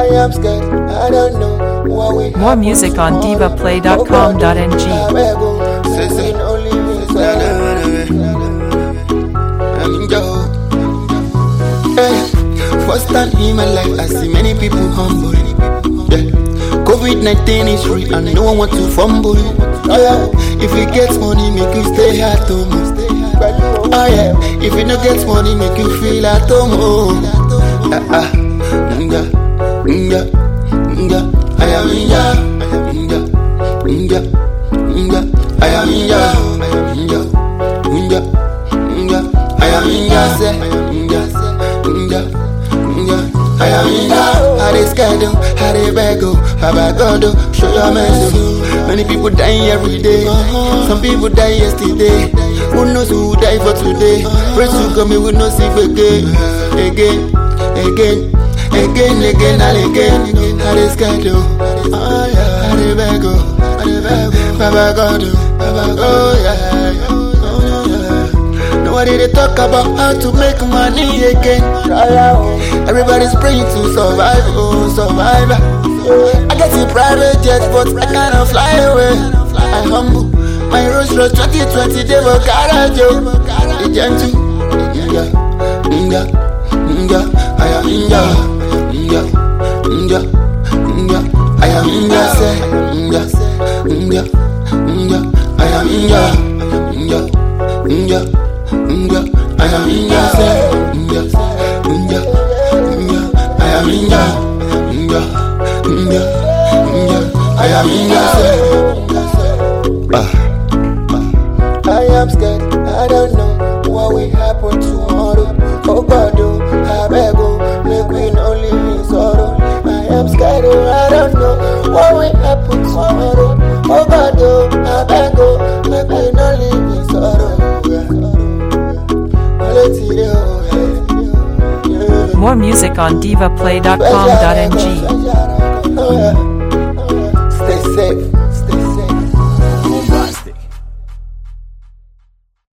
am scared, I don't know what we More music on divaplay.com.ng. First time in my life, I see many people humble. Yeah. COVID-19 is real and no one want to fumble. Yeah. If you get money, make you stay at home. Oh yeah. If you don't get money, make you feel at home. I am in ya. I am in ya. I am in ya. I am in ya. How they scared them, how they beg oh, Baba God oh, show your mercy. Many people dying every day. Some people die yesterday. Who knows who die for today? Pray to God me we no see again. Again and again. How they scared oh, how they beg oh, Baba God oh, yeah. Nobody they talk about how to make money again. Everybody's praying to survive, oh survive. I get in private jet, but I cannot fly away. I humble my Rolls Royce 2020 they will garage yo. The gentle, I am India. I am India, say I am India. I am India, say I am India. I am India, say I am scared, I don't know what will happen tomorrow. Oh God, oh, I beg oh, make we no live in sorrow. I am scared, oh, I don't know what will happen tomorrow. Oh God, oh, I beg oh, make we no live in sorrow. More music on divaplay.com.ng.